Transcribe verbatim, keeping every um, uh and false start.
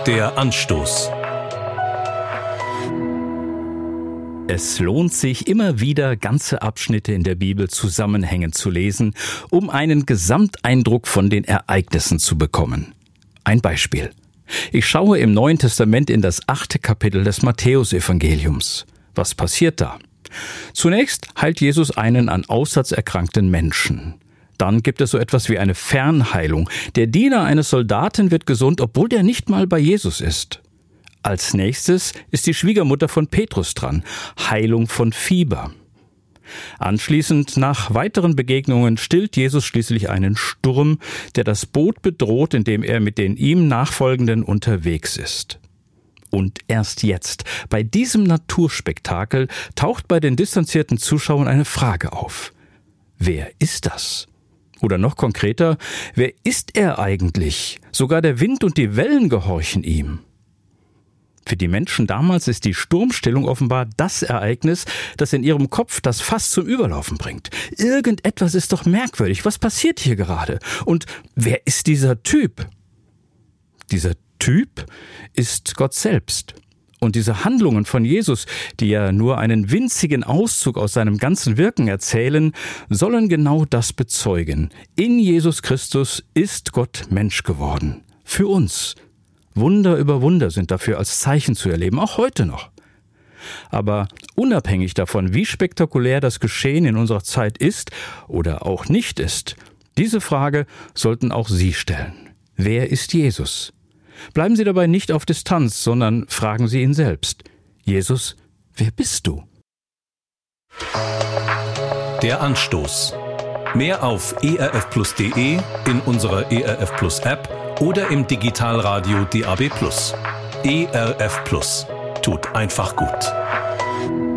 Der Anstoß. Es lohnt sich immer wieder, ganze Abschnitte in der Bibel zusammenhängend zu lesen, um einen Gesamteindruck von den Ereignissen zu bekommen. Ein Beispiel. Ich schaue im Neuen Testament in das achte Kapitel des Matthäusevangeliums. Was passiert da? Zunächst heilt Jesus einen an Aussatz erkrankten Menschen. Dann gibt es so etwas wie eine Fernheilung. Der Diener eines Soldaten wird gesund, obwohl der nicht mal bei Jesus ist. Als nächstes ist die Schwiegermutter von Petrus dran. Heilung von Fieber. Anschließend, nach weiteren Begegnungen, stillt Jesus schließlich einen Sturm, der das Boot bedroht, in dem er mit den ihm Nachfolgenden unterwegs ist. Und erst jetzt, bei diesem Naturspektakel, taucht bei den distanzierten Zuschauern eine Frage auf. Wer ist das? Oder noch konkreter, wer ist er eigentlich? Sogar der Wind und die Wellen gehorchen ihm. Für die Menschen damals ist die Sturmstillung offenbar das Ereignis, das in ihrem Kopf das Fass zum Überlaufen bringt. Irgendetwas ist doch merkwürdig. Was passiert hier gerade? Und wer ist dieser Typ? Dieser Typ ist Gott selbst. Und diese Handlungen von Jesus, die ja nur einen winzigen Auszug aus seinem ganzen Wirken erzählen, sollen genau das bezeugen. In Jesus Christus ist Gott Mensch geworden. Für uns. Wunder über Wunder sind dafür als Zeichen zu erleben, auch heute noch. Aber unabhängig davon, wie spektakulär das Geschehen in unserer Zeit ist oder auch nicht ist, diese Frage sollten auch Sie stellen. Wer ist Jesus? Bleiben Sie dabei nicht auf Distanz, sondern fragen Sie ihn selbst. Jesus, wer bist du? Der Anstoß. Mehr auf e r f plus punkt de, in unserer E R F Plus App oder im Digitalradio D A B plus. E R F Plus. Tut einfach gut.